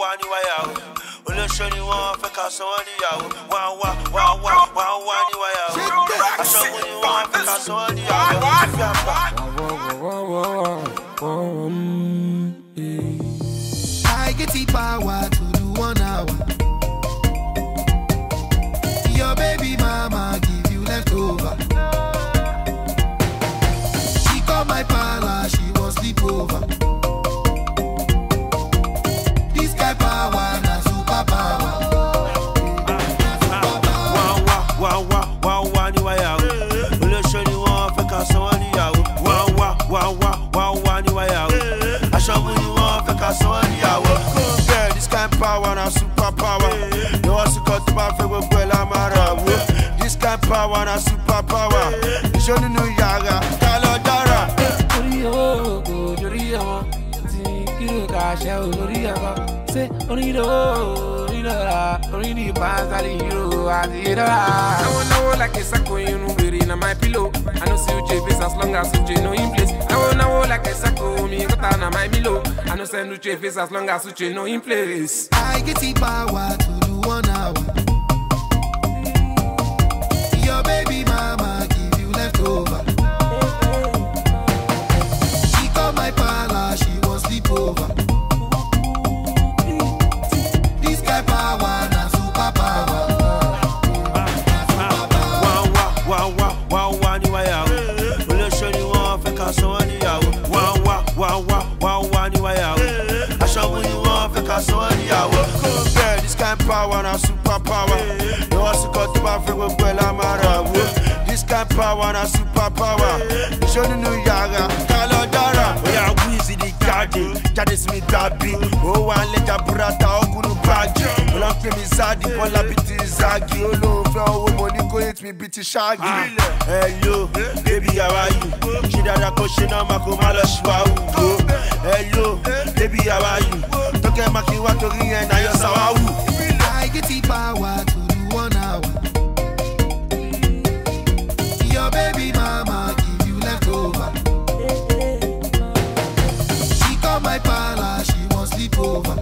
ni wáyà o. Olóṣó ni wọ́n fẹ́ ká sọ wọ́n níyàwó. Wá ni wáyà o. Aṣọ́gun ni wọ́n fẹ́ ká sọ wọ́n níyàwó. I get the power to do 1 hour. Your baby mama give you leftover. She called my parlor, she was sleepover. This guy power, na super power. Wá ni wáyà o. Olóṣó ni wọ́n fẹ́ ká sọ wọ́n níyàwó. Wá ni wáyà o. Aṣọ́gun ni wọ́n fẹ́ ká sọ wọ́n níyàwó. Yeah, this kind power na super power. You want to cut my favorite girl, I'm out. This kind power na super power. Ìṣó nínú yàrá, ká lọ dára. Orí owó kò lórí ọmọ, tí kí ló ká ṣe olórí ọmọ. Ṣé orí ní pàṣẹ ìró àti ìdọ́ra. I wanna know like a sacco in Uberi na my pillow. I know see Uche face as long as Uche know in place. I wanna know like a sacco me got na my milo. I know send Uche face as long as Uche know in place. I get the power to do 1 hour. Your baby mama give you leftover. She called my parlor, she was sleepover. This guy power na super power. Wá ni wáyà o. Olóṣó ni wọ́n fẹ́ ká sọ wọ́n níyàwó. Wá ni wáyà o. Aṣọ́gun ni wọ́n fẹ́ ká sọ wọ́n níyàwó. Yeah, this kind power na super power. You want to cut my favorite girl, I'm out. This kind power na super power. Ìṣó nínú yàrá, ká lọ dára. Oya Wheezy di jáde sí mi dàbí. Ó wà lẹ́jà burata ọkùnrin báàgì. Mo lọ pè mí Zadi, Bọ́lá bíi ti Zagi. Olóòfẹ́ owó mo ní kó hit mi bíi ti Ṣáàgì. Hello, baby how are you? Ṣé dáadáa kó ṣe náà máa kó má lọ ṣùwàwù. Hello, baby how are you? Tókẹ́ máa kí wá torí ẹ̀ náà yọ sáwáwù. I get the power to do 1 hour. Your baby mama give you leftover. She called my parlor, she was sleepover.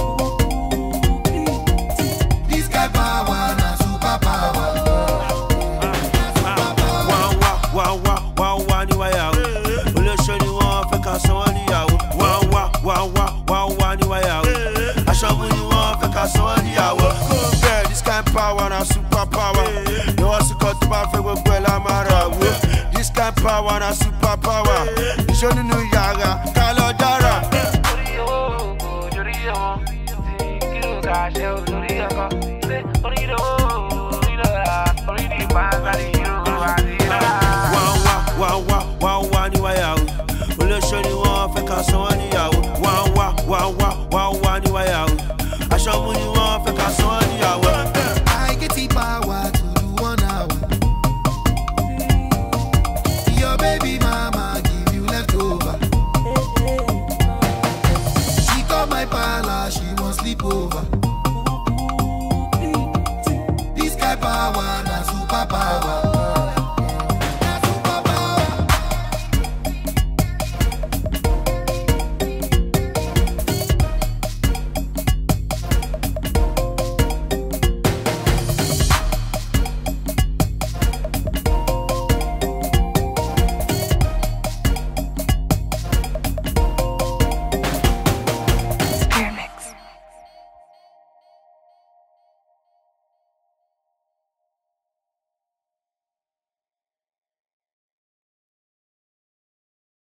This guy power na super power. Wá ni wáyà o. Olóṣó ni wọ́n fẹ́ ká sọ wọ́n níyàwó. Wá ni wáyà o. Aṣọ́gun ni wọ́n fẹ́ ká sọ wọ́n níyàwó. Yeah, this kind power na super power. You want to cut my favorite girl, I'm out. This kind power na super power. Ìṣó nínú yàrá, ká lọ dára. Orí owó kò lórí ọmọ, tí kí ló ká ṣe olórí ọkọ. Ṣé orí ní pàṣẹ ìró àti ìdọ́ra. Wá ni wáyà o. Olóṣó ni wọ́n fẹ́ ká sọ wọ́n níyàwó. Wá ni wáyà o. Aṣọ́gun ni wọ́n fẹ́ ká sọ wọ́n níyàwó. I get the power to do 1 hour. Your baby mama give you leftover. She called my parlor, she was sleepover.